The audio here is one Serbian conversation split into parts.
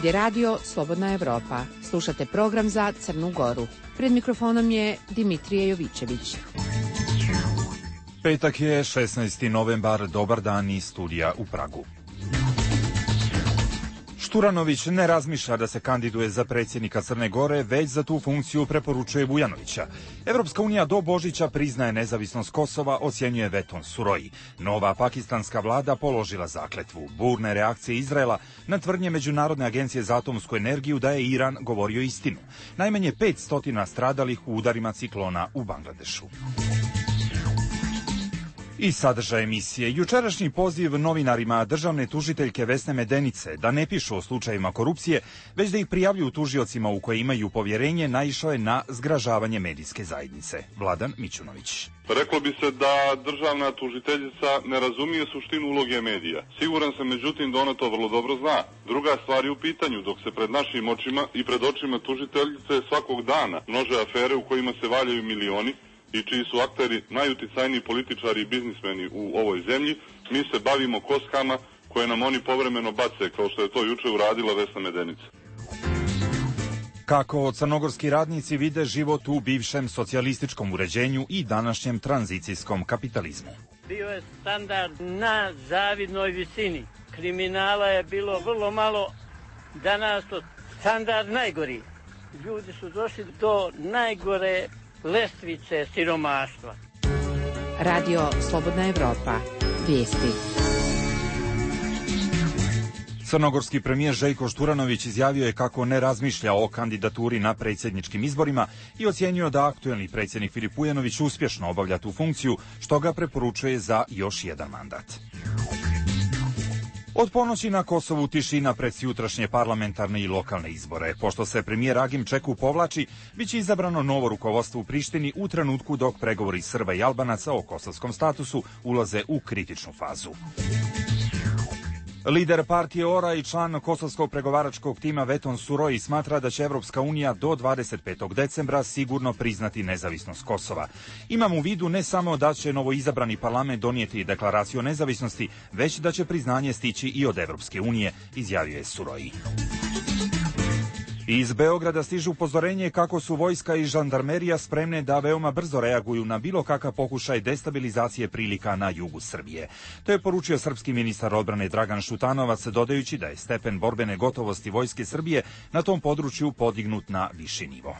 Ovdje radio Slobodna Evropa. Slušate program za Crnu Goru. Pred mikrofonom je Dimitrije Jovićević. Petak je 16. novembar, dobar dan iz studija u Pragu. Šturanović ne razmišlja da se kandiduje za predsjednika Crne Gore, već za tu funkciju preporučuje Vujanovića. Evropska unija do Božića priznaje nezavisnost Kosova, ocjenjuje Veton Suroji. Nova pakistanska vlada položila zakletvu. Burne reakcije Izraela na tvrdnje Međunarodne agencije za atomsku energiju da je Iran govorio istinu. Najmanje 500 stradalih u udarima ciklona u Bangladešu. I sadržaj emisije. Jučerašnji poziv novinarima državne tužiteljke Vesne Medenice da ne pišu o slučajevima korupcije, već da ih prijavljuju tužiocima u koje imaju povjerenje, naišao je na zgražavanje medijske zajednice. Vladan Mićunović. Reklo bi se da državna tužiteljica ne razumije suštinu uloge medija. Siguran sam, međutim, da ona to vrlo dobro zna. Druga stvar je u pitanju, dok se pred našim očima i pred očima tužiteljice svakog dana množe afere u kojima se valjaju milioni, i čiji su akteri najuticajniji političari i biznismeni u ovoj zemlji, mi se bavimo koskama koje nam oni povremeno bace, kao što je to juče uradila Vesna Medenica. Kako crnogorski radnici vide život u bivšem socijalističkom uređenju i današnjem tranzicijskom kapitalizmu. Bio je standard na zavidnoj visini. Kriminala je bilo vrlo malo, danas to standard najgori. Ljudi su došli do najgore lestvice siromaštva. Radio Slobodna Evropa. Vijesti. Crnogorski premijer Željko Šturanović izjavio je kako ne razmišlja o kandidaturi na predsjedničkim izborima i ocjenio da aktuelni predsjednik Filip Vujanović uspješno obavlja tu funkciju, što ga preporučuje za još jedan mandat. Od ponoći na Kosovu tišina pred sutrašnje parlamentarne i lokalne izbore. Pošto se premijer Agim Čeku povlači, bit će izabrano novo rukovodstvo u Prištini u trenutku dok pregovori Srba i Albanaca o kosovskom statusu ulaze u kritičnu fazu. Lider partije ORA i član kosovskog pregovaračkog tima Veton Suroji smatra da će Evropska unija do 25. decembra sigurno priznati nezavisnost Kosova. Imam u vidu ne samo da će novoizabrani parlament donijeti deklaraciju o nezavisnosti, već da će priznanje stići i od Evropske unije, izjavio je Suroji. Iz Beograda stiže upozorenje kako su vojska i žandarmerija spremne da veoma brzo reaguju na bilo kakav pokušaj destabilizacije prilika na jugu Srbije. To je poručio srpski ministar odbrane Dragan Šutanovac, dodajući da je stepen borbene gotovosti vojske Srbije na tom području podignut na viši nivo.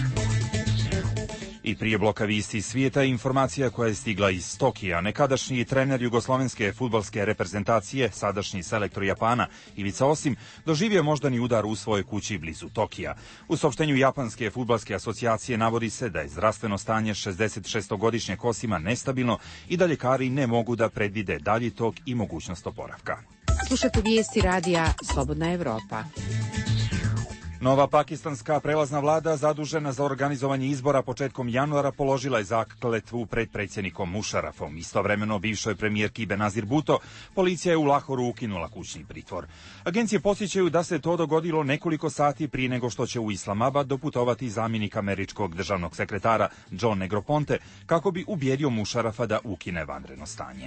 I prije bloka vijesti svijeta informacija koja je stigla iz Tokija. Nekadašnji trener jugoslovenske fudbalske reprezentacije, sadašnji selektor Japana Ivica Osim, doživio moždani udar u svojoj kući blizu Tokija. U saopštenju Japanske fudbalske asocijacije navodi se da je zdravstveno stanje 66-godišnjeg Osima nestabilno i da ljekari ne mogu da predvide dalji tok i mogućnost oporavka. Slušate vijesti radija Slobodna Evropa. Nova pakistanska prelazna vlada zadužena za organizovanje izbora početkom januara položila je zakletvu pred predsjednikom Mušarafom. Istovremeno bivšoj premijerki Benazir Bhutto policija je u Lahoru ukinula kućni pritvor. Agencije podsjećaju da se to dogodilo nekoliko sati prije nego što će u Islamabad doputovati zamjenik američkog državnog sekretara John Negroponte kako bi ubjedio Mušarafa da ukine vanredno stanje.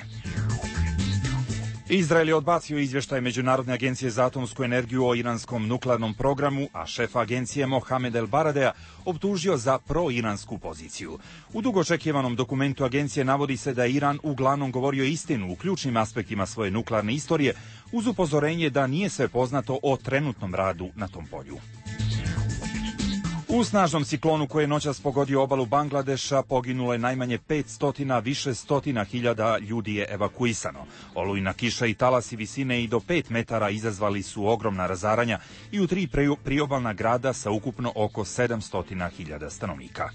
Izrael je odbacio izvještaj Međunarodne agencije za atomsku energiju o iranskom nuklearnom programu, a šef agencije Mohamed El Baradea optužio za pro-iransku poziciju. U dugo očekivanom dokumentu agencije navodi se da je Iran uglavnom govorio istinu u ključnim aspektima svoje nuklearne istorije, uz upozorenje da nije sve poznato o trenutnom radu na tom polju. U snažnom ciklonu koji je noćas pogodio obalu Bangladeša poginulo je najmanje 500, više stotina hiljada ljudi je evakuisano. Olujna kiša i talasi visine i do 5 metara izazvali su ogromna razaranja i u 3 priobalna grada sa ukupno oko 700.000 stanovnika.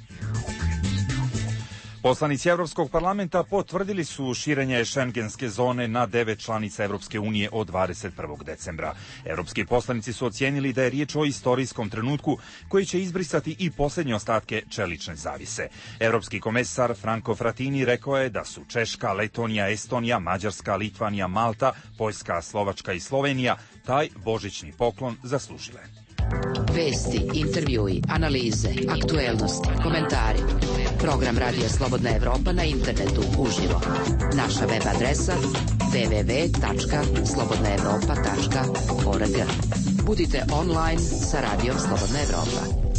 Poslanici Europskog parlamenta potvrdili su širenje šengenske zone na 9 članica Europske unije od 21. decembra. Europski poslanici su ocijenili da je riječ o istorijskom trenutku koji će izbrisati i posljednje ostatke čelične zavise. Europski komesar Franco Frattini rekao je da su Češka, Letonija, Estonija, Mađarska, Litvanija, Malta, Poljska, Slovačka i Slovenija taj božićni poklon zaslužile. Vesti, intervjui, analize, aktuelnosti, komentari. Program Radija Slobodna Evropa na internetu uživo. Naša web adresa www.slobodnaevropa.org. Budite online sa Radijom Slobodna Evropa.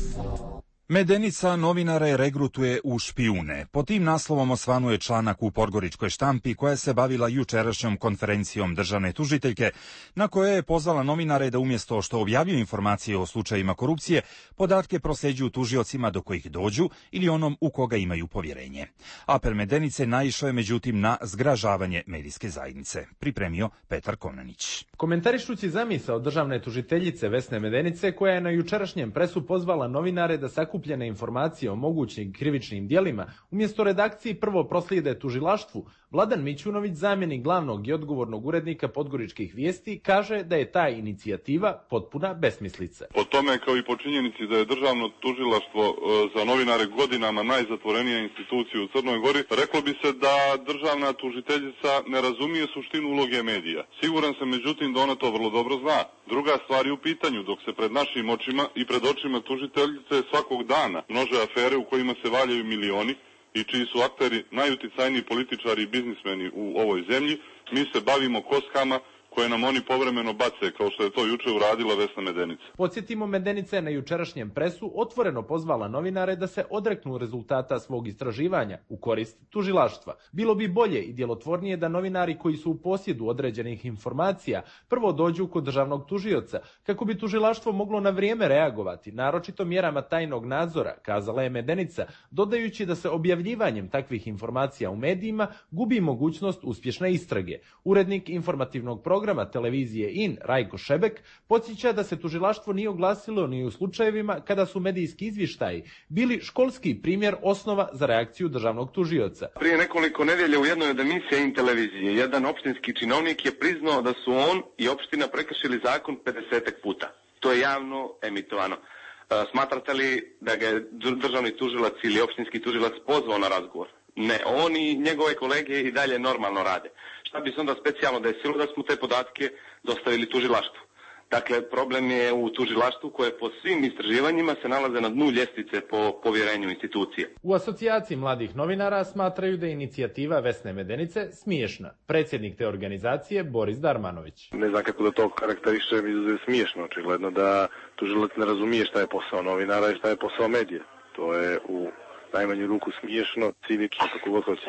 Medenica novinare regrutuje u špijune. Po tim naslovom osvanuje članak u Podgoričkoj štampi koja se bavila jučerašnjom konferencijom državne tužiteljke, na kojoj je pozvala novinare da umjesto što objavljuju informacije o slučajevima korupcije, podatke prosljeđuju tužiocima do kojih dođu ili onom u koga imaju povjerenje. Apel Medenice naišao je međutim na zgražavanje medijske zajednice. Pripremio Petar Konanić. Komentarišući zamisao državne tužiteljice Vesne Medenice, koja je na jučerašnjem presu pozvala novinare da sakupljene informacije o mogućim krivičnim djelima umjesto redakciji prvo proslijede tužilaštvu, Vladan Mićunović, zamjenik glavnog i odgovornog urednika Podgoričkih vijesti, kaže da je ta inicijativa potpuna besmislica. Po tome, kao i po činjenici da je državno tužilaštvo za novinare godinama najzatvorenija institucija u Crnoj Gori, reklo bi se da državna tužiteljica ne razumije suštinu uloge medija. Siguran sam međutim da ona to vrlo dobro zna. Druga stvar je u pitanju, dok se pred našim očima i pred očima tužiteljice svakog dana množe afere u kojima se valjaju milioni i čiji su akteri najuticajniji političari i biznismeni u ovoj zemlji, mi se bavimo koskama koje nam oni povremeno bace, kao što je to juče uradila Vesna Medenica. Podsjetimo, Medenica je na jučerašnjem presu otvoreno pozvala novinare da se odreknu rezultata svog istraživanja u korist tužilaštva. Bilo bi bolje i djelotvornije da novinari koji su u posjedu određenih informacija prvo dođu kod državnog tužioca, kako bi tužilaštvo moglo na vrijeme reagovati, naročito mjerama tajnog nadzora, kazala je Medenica, dodajući da se objavljivanjem takvih informacija u medijima gubi mogućnost uspješne istrage. Urednik informativnog programa televizije IN, Rajko Šebek, podsjeća da se tužilaštvo nije oglasilo ni u slučajevima kada su medijski izvještaji bili školski primjer osnova za reakciju državnog tužioca. Prije nekoliko nedjelja u jednoj od emisija IN televizije jedan opštinski činovnik je priznao da su on i opština prekršili zakon 50 puta. To je javno emitovano. Smatrate li da ga je državni tužilac ili opštinski tužilac pozvao na razgovor? Ne, on i njegove kolege i dalje normalno rade. Šta bi se onda specijalno desilo da smo te podatke dostavili tužilaštvu? Dakle, problem je u tužilaštvu koje po svim istraživanjima se nalaze na dnu ljestvice po povjerenju institucije. U asocijaciji mladih novinara smatraju da je inicijativa Vesne Medenice smiješna. Predsjednik te organizacije Boris Darmanović. Ne znam kako da to karakterišem, izuzetno smiješno. Očigledno da tužilac ne razumije šta je posao novinara i šta je posao medija. To je u najmanju ruku smiješno, cinično, kako god hoće.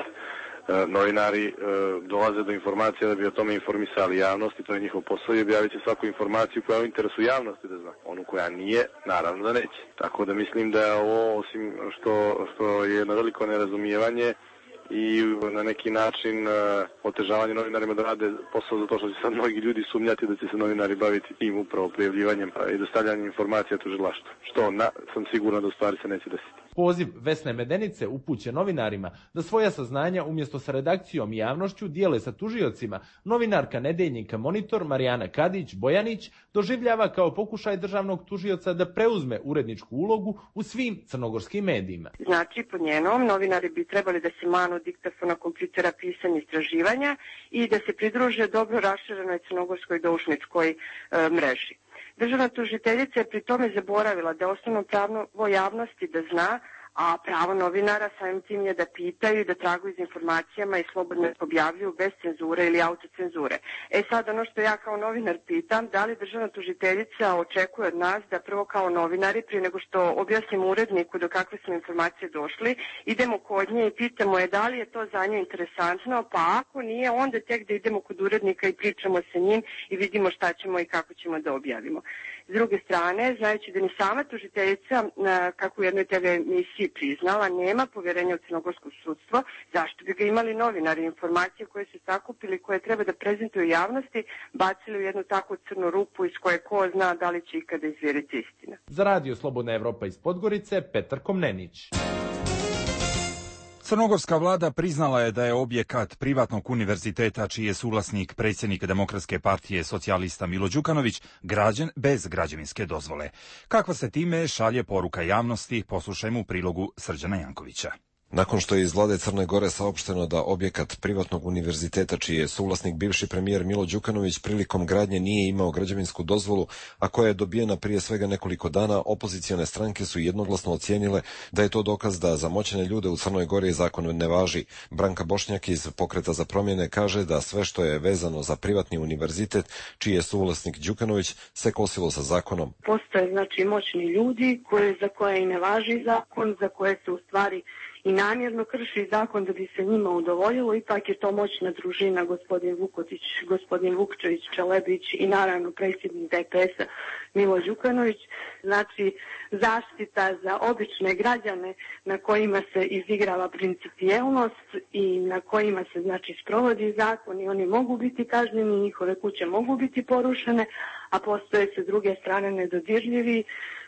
Novinari dolaze do informacija da bi o tome informisali javnost i to je njihov posao i objavit će svaku informaciju koja je u interesu javnosti da zna. Onu koja nije, naravno da neće. Tako da mislim da je ovo, osim što je jedno veliko nerazumijevanje i na neki način otežavanje novinarima da rade posao zato što će sad mnogi ljudi sumnjati da će se novinari baviti tim upravo prijavljivanjem i dostavljanjem informacija tužilaštvu. Što sam siguran da u stvari se neće desiti. Poziv Vesne Medenice upućen novinarima da svoja saznanja umjesto sa redakcijom i javnošću dijele sa tužiocima, novinarka nedeljnika Monitor Marijana Kadić-Bojanić doživljava kao pokušaj državnog tužioca da preuzme uredničku ulogu u svim crnogorskim medijima. Znači, po njenom, novinari bi trebali da se manu diktafona, kompjutera, pisanja, istraživanja i da se pridruže dobro raširenoj crnogorskoj doušničkoj mreži. Državna tužiteljica je pri tome zaboravila da osnovno pravo javnosti da zna, a pravo novinara samim tim je da pitaju i da traguju iz informacijama i slobodno objavljuju bez cenzure ili autocenzure. Sad ono što ja kao novinar pitam, da li državna tužiteljica očekuje od nas da prvo kao novinari, prije nego što objasnimo uredniku do kakve smo informacije došli, idemo kod nje i pitamo je da li je to za nju interesantno, pa ako nije, onda tek da idemo kod urednika i pričamo sa njim i vidimo šta ćemo i kako ćemo da objavimo. S druge strane, znajući da ni sama tužiteljica, kako u jednoj TV emisiji priznala, nema povjerenja u crnogorsko sudstvo, zašto bi ga imali novinari? Informacije koje su sakupili, koje treba da prezentuju javnosti, bacili u jednu takvu crnu rupu iz koje ko zna da li će ikada izvjeriti istina. Za Radio Slobodna Evropa iz Podgorice, Petar Komnenić. Crnogorska vlada priznala je da je objekat privatnog univerziteta, čiji je suvlasnik predsjednik Demokratske partije socijalista Milo Đukanović, građen bez građevinske dozvole. Kakva se time šalje poruka javnosti, poslušajmo u prilogu Srđana Jankovića. Nakon što je iz vlade Crne Gore saopšteno da objekat privatnog univerziteta, čiji je suvlasnik bivši premijer Milo Đukanović, prilikom gradnje nije imao građevinsku dozvolu, a koja je dobijena prije svega nekoliko dana, opozicione stranke su jednoglasno ocijenile da je to dokaz da za moćne ljude u Crnoj Gori zakon ne važi. Branka Bošnjak iz Pokreta za promjene kaže da sve što je vezano za privatni univerzitet, čiji je suvlasnik Đukanović, se kosilo sa zakonom. Postoje znači moćni ljudi za koje i ne važi zakon, za koje se u stvari i namjerno krši zakon da bi se njima udovoljilo. Ipak je to moćna družina, gospodin Vukotić, gospodin Vukčević, Čelebić i naravno predsjednik DPS-a Milo Đukanović. Znači zaštita za obične građane na kojima se izigrava principijelnost i na kojima se znači sprovodi zakon i oni mogu biti kažnjeni, njihove kuće mogu biti porušene, a postoje se druge strane nedodirljivi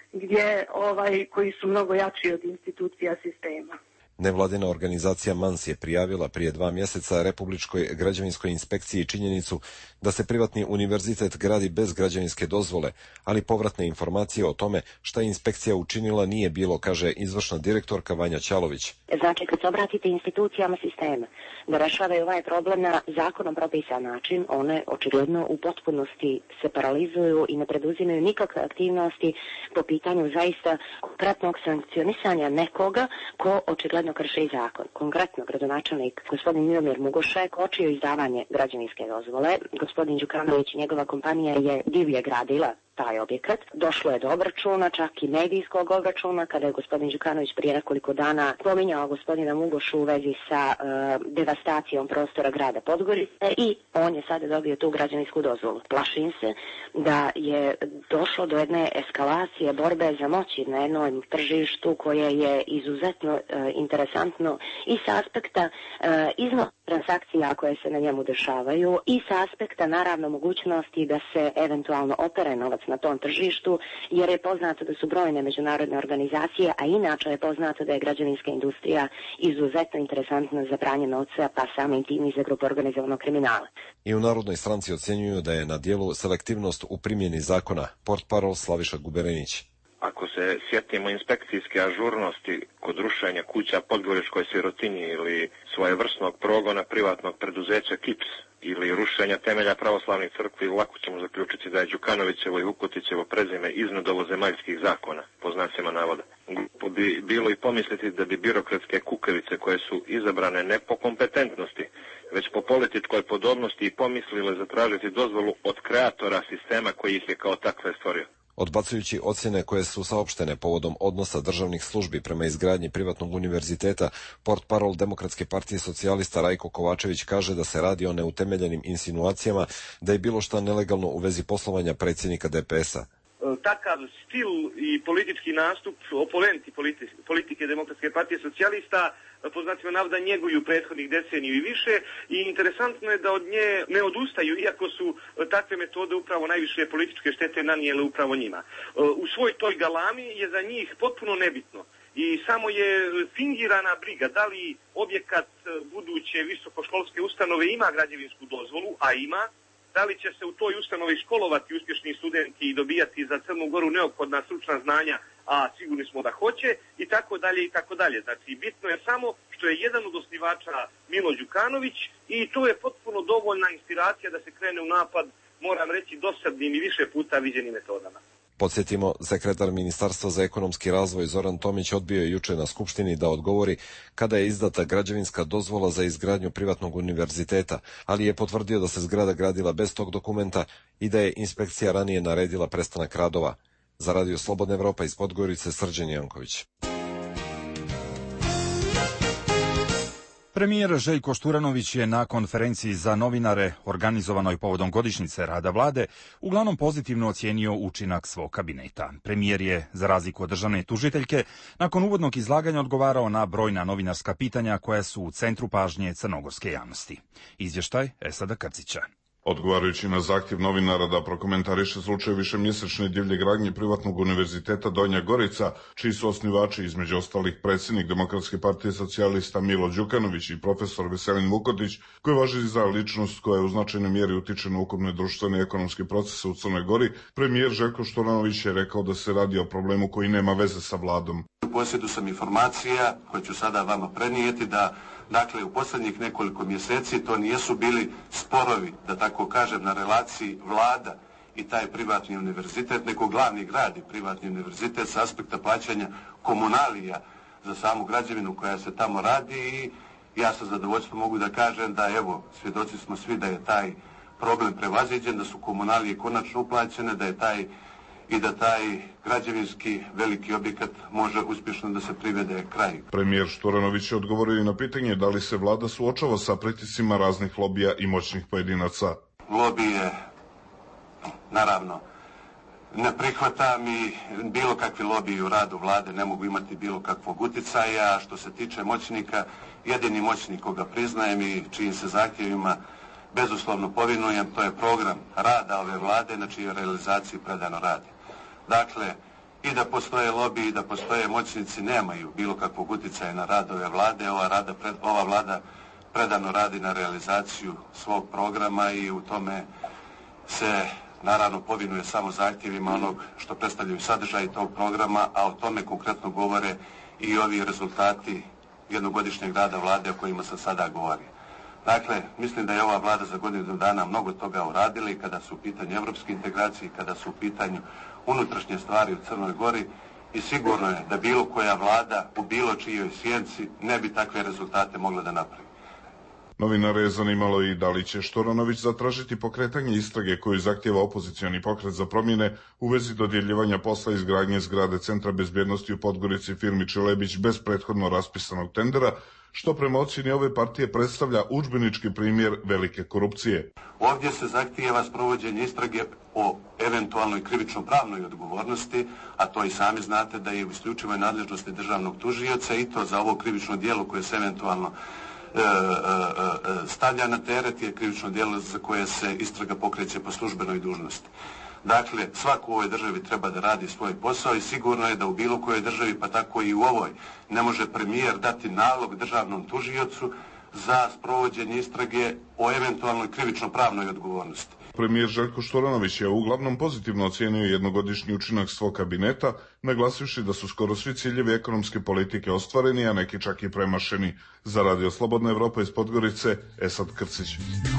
koji su mnogo jači od institucija sistema. Nevladina organizacija MANS je prijavila prije 2 mjeseca Republičkoj građevinskoj inspekciji činjenicu da se privatni univerzitet gradi bez građevinske dozvole, ali povratne informacije o tome šta je inspekcija učinila nije bilo, kaže izvršna direktorka Vanja Ćalović. Znači, kad se obratite institucijama sistema da rešavaju ovaj problem na zakonom propisan način, one očigledno u potpunosti se paralizuju i ne preduzimaju nikakve aktivnosti po pitanju zaista konkretnog sankcionisanja nekoga ko očigledno krši zakon. Konkretno, gradonačelnik gospodin Milomir Mugošek kočio izdavanje građevinske dozvole. Gospodin Đukanović i njegova kompanija je divlje gradila taj objekat. Došlo je do obračuna, čak i medijskog obračuna, kada je gospodin Đukanović prije nekoliko dana spominjao gospodina Mugošu u vezi sa devastacijom prostora grada Podgorice i on je sada dobio tu građevinsku dozvolu. Plašim se da je došlo do jedne eskalacije borbe za moći na jednom tržištu koje je izuzetno interesantno i sa aspekta iznosa transakcija koje se na njemu dešavaju i sa aspekta naravno mogućnosti da se eventualno opere novac na tom tržištu, jer je poznato da su brojne međunarodne organizacije, a inače je poznato da je građevinska industrija izuzetno interesantna za pranje novca, pa samim tim i za grupu organizovanog kriminala. I u Narodnoj stranci ocjenjuju da je na dijelu selektivnost u primjeni zakona. Portparol Slaviša Guberenić. Ako se sjetimo inspekcijske ažurnosti kod rušenja kuća Podgoričkoj sirotinji ili svojevrsnog progona privatnog preduzeća KIPS ili rušenja temelja pravoslavnih crkvi, lako ćemo zaključiti da je Đukanovićevo i Vukotićevo prezime iznad ovozemaljskih zakona, po znacima navoda. Glupo bi bilo i pomisliti da bi birokratske kukavice koje su izabrane ne po kompetentnosti, već po političkoj podobnosti i pomislile zatražiti dozvolu od kreatora sistema koji ih je kao takve stvorio. Odbacujući ocjene koje su saopštene povodom odnosa državnih službi prema izgradnji privatnog univerziteta, portparol Demokratske partije socijalista Rajko Kovačević kaže da se radi o neutemeljenim insinuacijama da je bilo šta nelegalno u vezi poslovanja predsjednika DPS-a. Takav stil i politički nastup oponenti politike Demokratske partije socijalista po znacima navoda njeguju prethodnih deceniju i više i interesantno je da od nje ne odustaju, iako su takve metode upravo najviše političke štete nanijele upravo njima. U svoj toj galami je za njih potpuno nebitno i samo je fingirana briga da li objekat buduće visokoškolske ustanove ima građevinsku dozvolu, a ima, da li će se u toj ustanovi školovati uspješni studenti i dobijati za Crnu Goru neophodna stručna znanja, a sigurni smo da hoće, i tako dalje i tako dalje. Znači, bitno je samo što je jedan od osnivača Milo Đukanović i to je potpuno dovoljna inspiracija da se krene u napad, moram reći, dosadnim i više puta viđenim metodama. Podsjetimo, sekretar Ministarstva za ekonomski razvoj Zoran Tomić odbio je juče na Skupštini da odgovori kada je izdata građevinska dozvola za izgradnju privatnog univerziteta, ali je potvrdio da se zgrada gradila bez tog dokumenta i da je inspekcija ranije naredila prestanak radova. Za Radio Slobodna Evropa iz Podgorice, Srđan Janković. Premijer Željko Šturanović je na konferenciji za novinare organizovanoj povodom godišnjice rada vlade uglavnom pozitivno ocijenio učinak svog kabineta. Premijer je, za razliku od državne tužiteljke, nakon uvodnog izlaganja odgovarao na brojna novinarska pitanja koja su u centru pažnje crnogorske javnosti. Izvještaj Esada Krcića. Odgovarajući na zahtjev novinara da prokomentariše slučaj višemjesečne divlje gradnje privatnog univerziteta Donja Gorica, čiji su osnivači između ostalih predsjednik Demokratske partije socijalista Milo Đukanović i profesor Veselin Vukotić, koji važi za ličnost koja u značajnoj mjeri utiče na ukupne društvene i ekonomske procese u Crnoj Gori, premijer Željko Šturanović je rekao da se radi o problemu koji nema veze sa vladom. U posjedu sam informacija koje ću sada vama prenijeti da dakle u posljednjih nekoliko mjeseci to nijesu bili sporovi, da tako kažem, na relaciji vlada i taj privatni univerzitet, nego glavni grad i privatni univerzitet sa aspekta plaćanja komunalija za samu građevinu koja se tamo radi i ja sa zadovoljstvom mogu da kažem da evo svjedoci smo svi da je taj problem prevaziđen, da su komunalije konačno uplaćene, da taj građevinski veliki objekat može uspješno da se privede kraju. Premijer Šturanović je odgovorio i na pitanje da li se vlada suočava sa pritiscima raznih lobija i moćnih pojedinaca. Lobije, naravno, ne prihvatam i bilo kakvi lobiji u radu vlade ne mogu imati bilo kakvog uticaja, a što se tiče moćnika, jedini moćnik koga priznajem i čijim se zahtjevima bezuslovno povinujem, to je program rada ove vlade na čijoj realizaciji predano radi. Dakle, i da postoje lobiji i da postoje moćnici nemaju bilo kakvog uticaja na rad ove vlade. Ova vlada predano radi na realizaciju svog programa i u tome se naravno povinuje samo zahtjevima onog što predstavljaju sadržaj tog programa, a o tome konkretno govore i ovi rezultati jednogodišnjeg rada vlade o kojima sam sada govorio. Dakle, mislim da je ova vlada za godinu dana mnogo toga uradila i kada su u pitanju evropske integracije, kada su u pitanju unutrašnje stvari u Crnoj Gori i sigurno je da bilo koja vlada u bilo čijoj sjenci ne bi takve rezultate mogla da napravi. Novinare je zanimalo i da li će Šturanović zatražiti pokretanje istrage koju zahtjeva opozicioni pokret za promjene u vezi dodjeljivanja posla izgradnje zgrade Centra bezbjednosti u Podgorici firmi Čelebić bez prethodno raspisanog tendera, što prema ocjeni ove partije predstavlja udžbenički primjer velike korupcije. Ovdje se zahtijeva sprovođenje istrage o eventualnoj krivično-pravnoj odgovornosti, a to i sami znate da je u isključivoj nadležnosti državnog tužioca i to za ovo krivično djelo koje se eventualno stavlja na teret je krivično djelo za koje se istraga pokreće po službenoj dužnosti. Dakle, svako u ovoj državi treba da radi svoj posao i sigurno je da u bilo kojoj državi, pa tako i u ovoj, ne može premijer dati nalog državnom tužiocu za sprovođenje istrage o eventualnoj krivično-pravnoj odgovornosti. Premijer Željko Šturanović je uglavnom pozitivno ocijenio jednogodišnji učinak svog kabineta, naglasivši da su skoro svi ciljevi ekonomske politike ostvareni, a neki čak i premašeni. Za Radio Slobodna Evropa iz Podgorice, Esad Krcić.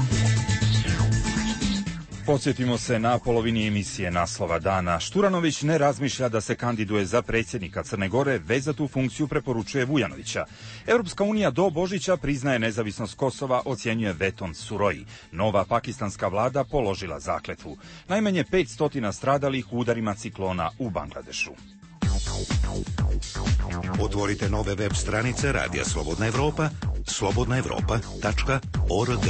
Podsjetimo se na polovini emisije naslova dana. Šturanović ne razmišlja da se kandiduje za predsjednika Crne Gore, već za tu funkciju preporučuje Vujanovića. Europska unija do Božića priznaje nezavisnost Kosova, ocjenjuje Veton Suroji. Nova pakistanska vlada položila zakletvu. Najmanje 500 stradalih u udarima ciklona u Bangladešu. Otvorite nove web stranice Radija Slobodna Evropa, slobodnaevropa.org.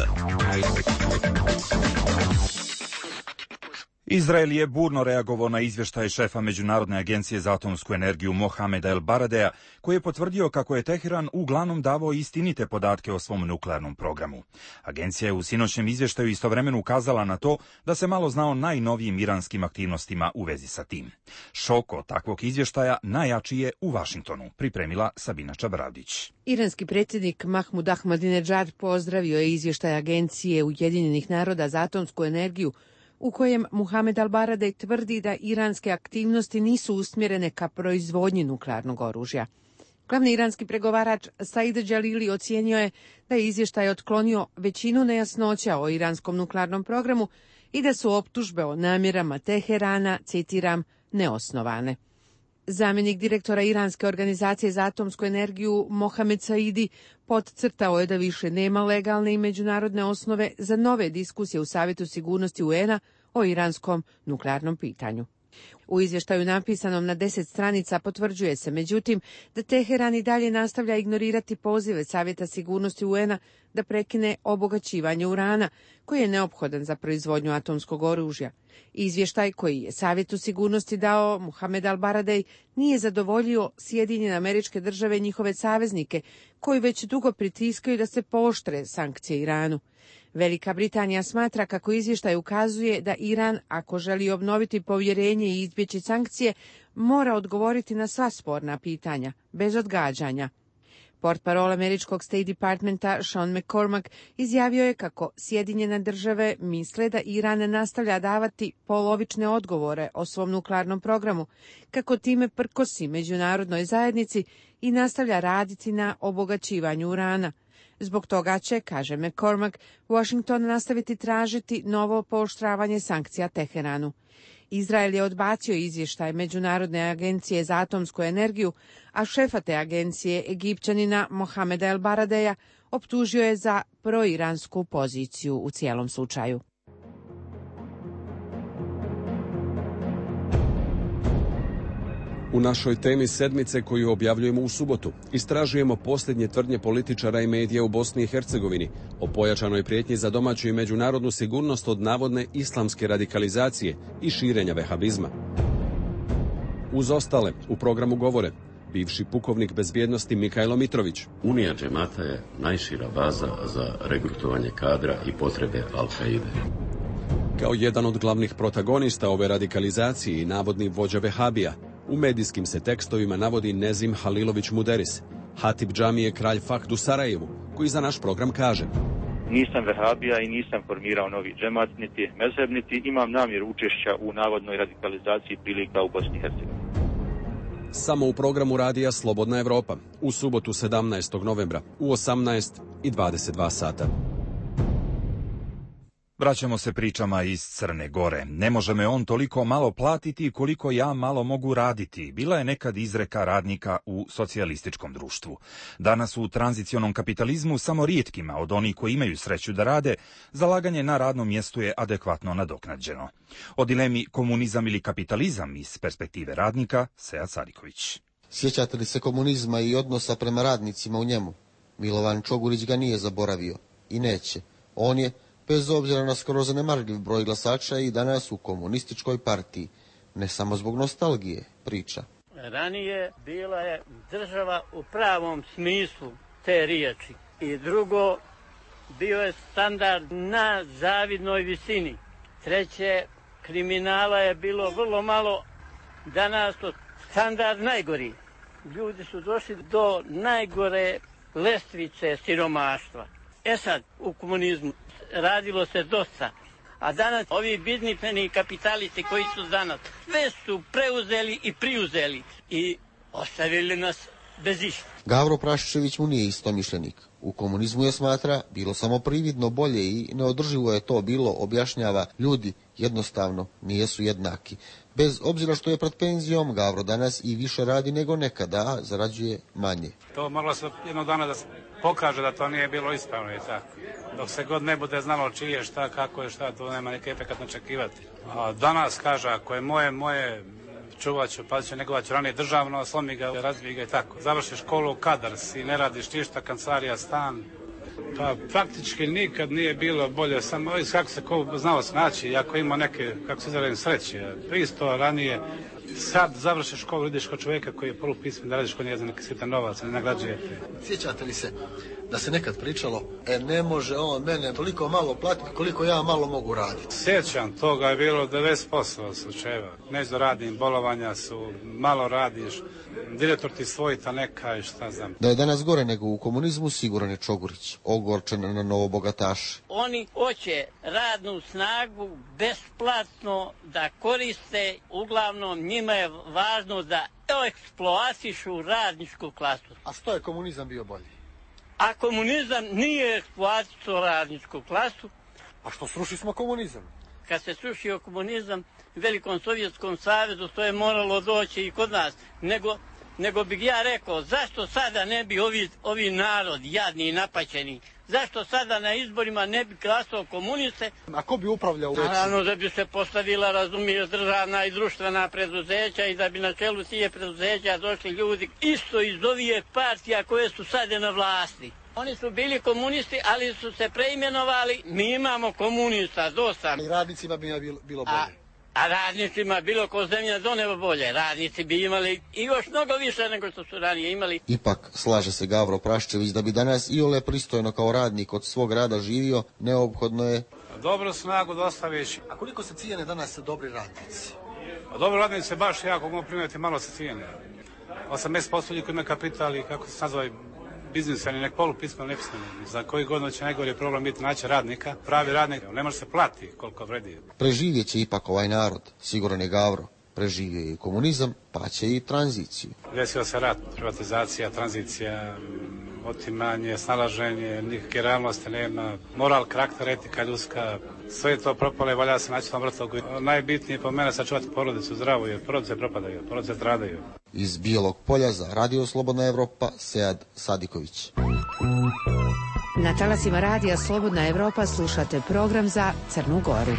Izrael je burno reagovao na izvještaje šefa Međunarodne agencije za atomsku energiju Mohameda El Baradea, koji je potvrdio kako je Teheran uglavnom davao istinite podatke o svom nuklearnom programu. Agencija je u sinoćnjem izvještaju istovremeno ukazala na to da se malo zna o najnovijim iranskim aktivnostima u vezi sa tim. Šok od takvog izvještaja najjači je u Vašingtonu, pripremila Sabina Čabradić. Iranski predsjednik Mahmud Ahmadinejad pozdravio je izvještaj Agencije Ujedinjenih naroda za atomsku energiju, u kojem Mohamed al-Baradej tvrdi da iranske aktivnosti nisu usmjerene ka proizvodnji nuklearnog oružja. Glavni iranski pregovarač Said Jalili ocijenio je da je izvještaj otklonio većinu nejasnoća o iranskom nuklearnom programu i da su optužbe o namjerama Teherana, citiram, neosnovane. Zamjenik direktora Iranske organizacije za atomsku energiju Mohamed Saidi podcrtao je da više nema legalne i međunarodne osnove za nove diskusije u Savjetu sigurnosti UN-a o iranskom nuklearnom pitanju. U izvještaju napisanom na 10 stranica potvrđuje se, međutim, da Teheran i dalje nastavlja ignorirati pozive Savjeta sigurnosti UN-a da prekine obogaćivanje urana, koji je neophodan za proizvodnju atomskog oružja. Izvještaj koji je Savjetu sigurnosti dao Mohamed al-Baradej nije zadovoljio Sjedinjene Američke Države i njihove saveznike, koji već dugo pritiskaju da se pooštre sankcije Iranu. Velika Britanija smatra kako izvještaj ukazuje da Iran, ako želi obnoviti povjerenje i izbjeći sankcije, mora odgovoriti na sva sporna pitanja, bez odgađanja. Portparol američkog State Departmenta Sean McCormack izjavio je kako Sjedinjene države misle da Iran nastavlja davati polovične odgovore o svom nuklearnom programu, kako time prkosi međunarodnoj zajednici i nastavlja raditi na obogaćivanju urana. Zbog toga će, kaže McCormack, Washington nastaviti tražiti novo pooštravanje sankcija Teheranu. Izrael je odbacio izvještaj Međunarodne agencije za atomsku energiju, a šefa te agencije, Egipćanina Mohameda El Baradeja, optužio je za proiransku poziciju u cijelom slučaju. U našoj temi sedmice koju objavljujemo u subotu istražujemo posljednje tvrdnje političara i medija u Bosni i Hercegovini o pojačanoj prijetnji za domaću i međunarodnu sigurnost od navodne islamske radikalizacije i širenja vehabizma. Uz ostale u programu govore bivši pukovnik bezbjednosti Mikajlo Mitrović. Unija džemata je najšira baza za regrutovanje kadra i potrebe Al-Kaide. Kao jedan od glavnih protagonista ove radikalizacije i navodni vođa vehabija, u medijskim se tekstovima navodi Nezim Halilović Muderis, hatib džamije Kralj Fahd u Sarajevu, koji za naš program kaže: Nisam vehabija i nisam formirao novi džemat, niti mezheb, niti imam namjeru učešća u navodnoj radikalizaciji prilika u Bosni i Hercegovini. Samo u programu radija Slobodna Evropa, u subotu 17. novembra, u 18:22 sata. Vraćamo se pričama iz Crne Gore. Ne može me on toliko malo platiti koliko ja malo mogu raditi. Bila je nekad izreka radnika u socijalističkom društvu. Danas u tranzicionom kapitalizmu samo rijetkima od onih koji imaju sreću da rade, zalaganje na radnom mjestu je adekvatno nadoknađeno. O dilemi komunizam ili kapitalizam iz perspektive radnika, Sead Sadiković. Sjećate li se komunizma i odnosa prema radnicima u njemu? Milovan Čogurić ga nije zaboravio i neće. On je, bez obzira na skoro zanemarljiv broj glasača, i danas u komunističkoj partiji. Ne samo zbog nostalgije, priča. Ranije bila je država u pravom smislu te riječi. I drugo, bio je standard na zavidnoj visini. Treće, kriminala je bilo vrlo malo, danas to standard najgori. Ljudi su došli do najgore lestvice siromaštva. Sad, u komunizmu radilo se dosta, a danas ovi biznismeni kapitalisti koji su danas sve su preuzeli i priuzeli i ostavili nas bez išta. Gavro Praščević mu nije istomišljenik. U komunizmu je, smatra, bilo samo prividno bolje i neodrživo je to bilo, objašnjava. Ljudi jednostavno nijesu jednaki. Bez obzira što je pred penzijom, Gavro danas i više radi nego nekada, a zarađuje manje. To moglo se jednog dana da se pokaže da to nije bilo ispravno i tako. Dok se god ne bude znalo čije šta, kako je šta, to nema neki efekat očekivati. A danas kaže, ako je moje, čuvat ću, pa ću negovat ću ranije državno, slomi ga, razbij ga i tako. Završiš školu, kadar si, ne radiš ništa, kancelarija, stan. Pa praktički nikad nije bilo bolje, samo kako se ko znao snaći, ako ima neke, kako se zove, sreće. Isto ranije, sad završiš školu, ideš kod čovjeka koji je polupismen, da radiš kod njega za neki sitan novac, ne nagrađujete. Sjećate li se da se nekad pričalo, ne može on mene toliko malo platiti koliko ja malo mogu raditi? Sjećam, toga je bilo 90% slučajeva. Nešto radim, bolovanja su, malo radiš, direktor ti svojita neka i šta znam. Da je danas gore nego u komunizmu, siguran je Čogurić, ogorčen na novobogataše. Oni hoće radnu snagu besplatno da koriste, uglavnom njima je važno da eksploatišu radničku klasu. A što je komunizam bio bolji? A komunizam nije eksploatisao radničku klasu. A što sruši smo komunizam? Kad se srušio komunizam u Velikom Sovjetskom savezu, to je moralo doći i kod nas. Nego bih ja rekao, zašto sada ne bi ovi narod, jadni i napaćeni, zašto sada na izborima ne bi glasao komuniste? A ko bi upravljao? Naravno da bi se postavila, razumije, državna i društvena preduzeća i da bi na čelu tije preduzeća došli ljudi isto iz ovih partija koje su sada na vlasti. Oni su bili komunisti, ali su se preimenovali. Mi imamo komunista dosta. I radnicima bi bilo bolje. A radnicima bilo ko zemlja do neba bolje. Radnici bi imali i još mnogo više nego što su ranije imali. Ipak, slaže se Gavro Praščević, da bi danas iole pristojno kao radnik od svog rada živio, neophodno je... Dobru snagu dostaviš. A koliko se cijene danas dobri radnici? A dobri radnici se baš jako mogu primjeti, malo se cijene. 80% ljudi koji imaju kapital i kako se nazvaju biznismeni, nek polupismeni, nepismeni. Za koji godinu će najgori problem biti naći radnika, pravi radnik, ne može se plati koliko vredi. Preživjet će ipak ovaj narod, siguran je Gavro. Preživio je i komunizam, pa će i tranziciju. Desio se rat, privatizacija, tranzicija, otimanje, snalaženje, nikakve realnosti nema, moral, karakter, etika ljudska, sve to propale, valja se naći na vrtlogu. Najbitnije po mene sačuvati porodicu zdravu, jer porodice propadaju, porodice stradaju. Iz Bijelog Polja za Radio Slobodna Evropa, Sead Sadiković. Na talasima Radija Slobodna Evropa slušate program za Crnu Goru.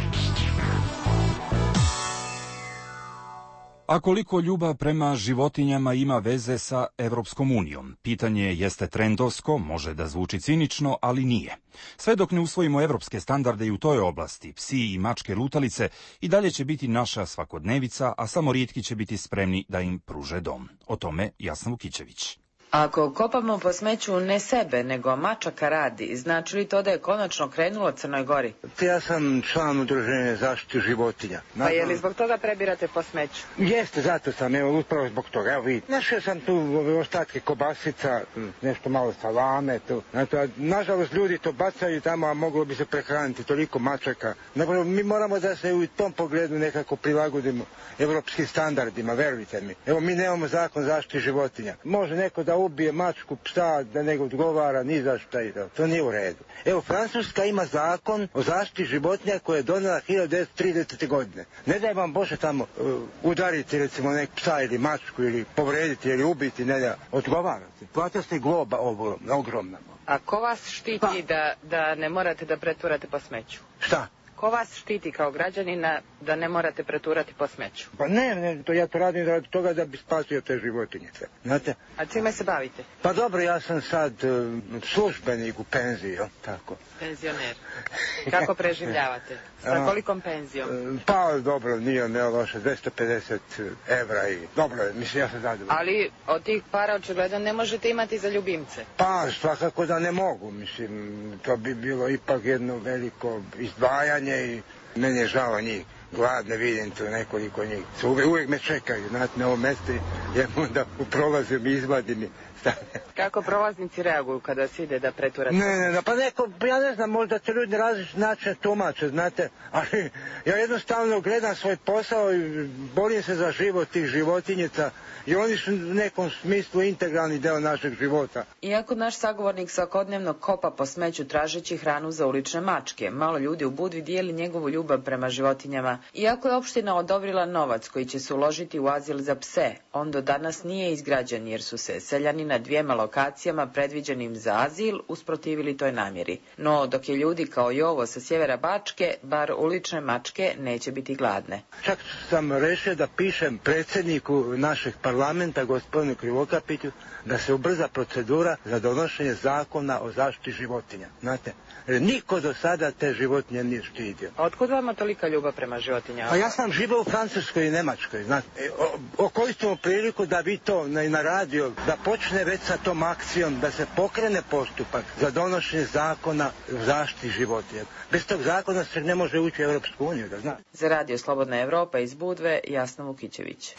A koliko ljubav prema životinjama ima veze sa Evropskom unijom? Pitanje jeste trendovsko, može da zvuči cinično, ali nije. Sve dok ne usvojimo evropske standarde i u toj oblasti, psi i mačke lutalice i dalje će biti naša svakodnevica, a samo rijetki će biti spremni da im pruže dom. O tome Jasna Vukićević. Ako kopamo po smeću ne sebe, nego mačaka radi, znači li to da je konačno krenulo Crnoj Gori? Ja sam član udruženja zaštite životinja. Pa je li zbog toga prebirate po smeću? Jeste, zato sam, evo, upravo zbog toga. Evo vidite, našao sam tu ostatke kobasica, nešto malo salame, tu. Nažalost, ljudi to bacaju tamo, a moglo bi se prehraniti toliko mačaka. Napravo, mi moramo da se u tom pogledu nekako prilagodimo evropskim standardima, verujte mi. Evo, mi nemamo zakon zaštite životinja. Može neko da ubije mačku, psa, da nego odgovara ni za šta i to nije u redu. Evo, Francuska ima zakon o zaštiti životinja koje je donela 1930. godine. Ne daj vam Bože tamo udariti recimo nek psa ili mačku ili povrediti ili ubiti, ne da odgovarate. Plata se globa ogromna. A ko vas štiti da ne morate da preturate po smeću? Šta? Ko vas štiti kao građanina da ne morate preturati po smeću? Pa ne, ja to radim radi toga da bi spasio te životinje. Znate? A čime se bavite? Pa dobro, ja sam sad službenik u penziji, tako. Penzioner. Kako preživljavate? Sa kolikom penzijom? Pa dobro, nije loše, 250 evra i dobro, mislim, ja sam zadovoljan. Ali od tih para očigledno ne možete imati za ljubimce? Pa svakako da ne mogu, mislim, to bi bilo ipak jedno veliko izdvajanje i meni je žao njih. Gladne vidim tu nekoliko njih. Uvijek me čekaju, znate, na ovom mjestu, jer onda prolazim i izvadim i stavljam. Kako prolaznici reaguju kada se ide da preturate? Ne, pa neko, ja ne znam, možda će ljudi različiti način tumače, znate, ali ja jednostavno gledam svoj posao i borim se za život tih životinjica i oni su u nekom smislu integralni deo našeg života. Iako naš sagovornik svakodnevno kopa po smeću tražeći hranu za ulične mačke, malo ljudi u Budvi dijeli njegovu ljubav prema životinjama. Iako je opština odobrila novac koji će se uložiti u azil za pse, on do danas nije izgrađen jer su se seljani na 2 lokacijama predviđenim za azil usprotivili toj namjeri. No, dok je ljudi kao Jovo sa sjevera Bačke, bar ulične mačke neće biti gladne. Čak sam rešio da pišem predsjedniku našeg parlamenta, gospodinu Krivokapiću, da se ubrza procedura za donošenje zakona o zaštiti životinja. Znate, niko do sada te životinje nije štitio. A otkud vama tolika ljubav prema životinjama? Pa ja sam živio u Francuskoj i Nemačkoj, znate. Koristimo priliku da vi to na radio, da počne već sa tom akcijom, da se pokrene postupak za donošenje zakona o zaštiti životinja. Bez tog zakona se ne može ući u Evropsku uniju, da znate. Za Radio Slobodna Evropa iz Budve, Jasna Vukićević.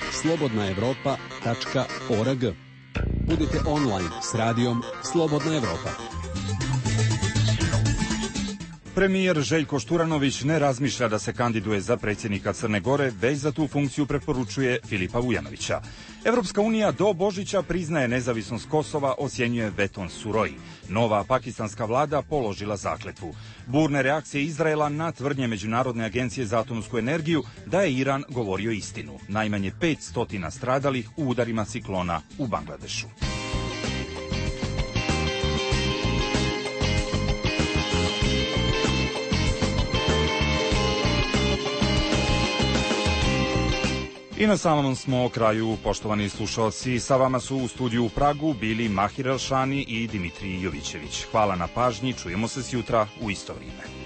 slobodnaevropa.org. Budite online s radijom Slobodna Evropa. Premijer Željko Šturanović ne razmišlja da se kandiduje za predsjednika Crne Gore, već za tu funkciju preporučuje Filipa Vujanovića. Evropska unija do Božića priznaje nezavisnost Kosova, ocjenjuje Veton Suroji. Nova pakistanska vlada položila zakletvu. Burne reakcije Izraela na tvrdnje Međunarodne agencije za atomsku energiju da je Iran govorio istinu. Najmanje 500 stradalih u udarima ciklona u Bangladešu. I na samom smo kraju, poštovani slušalci, sa vama su u studiju u Pragu bili Mahir Elšani i Dimitrij Jovićević. Hvala na pažnji, čujemo se sjutra u isto vrijeme.